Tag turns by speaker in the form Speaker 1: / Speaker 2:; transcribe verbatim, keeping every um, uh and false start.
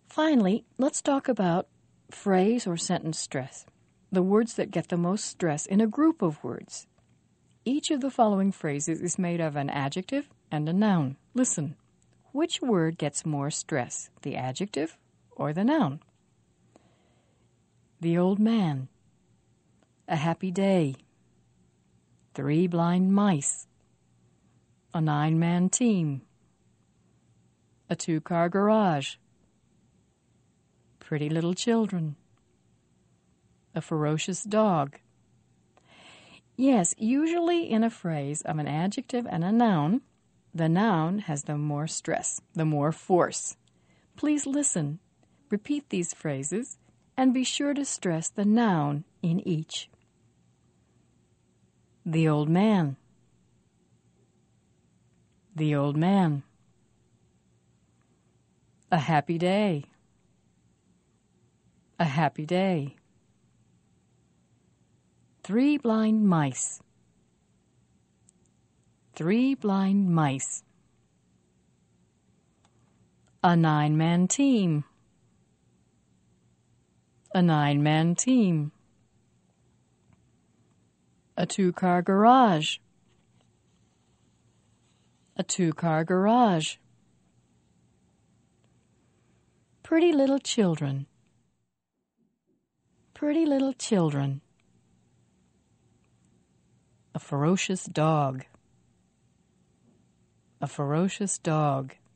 Speaker 1: Finally, let's talk about phrase or sentence stress, the words that get the most stress in a group of words. Each of the following phrases is made of an adjective and a noun. Listen, which word gets more stress, the adjective or the noun? The old man, a happy day, three blind mice, a nine-man team, a two-car garage, pretty little children, a ferocious dog. Yes, usually in a phrase of an adjective and a noun, the noun has the more stress, the more force. Please listen, repeat these phrases, and be sure to stress the noun in each. The old man. The old man. A happy day. A happy day. Three blind mice. Three blind mice. A nine-man team. A nine-man team. A two-car garage. A two-car garage. Pretty little children. Pretty little children. A ferocious dog. A ferocious dog.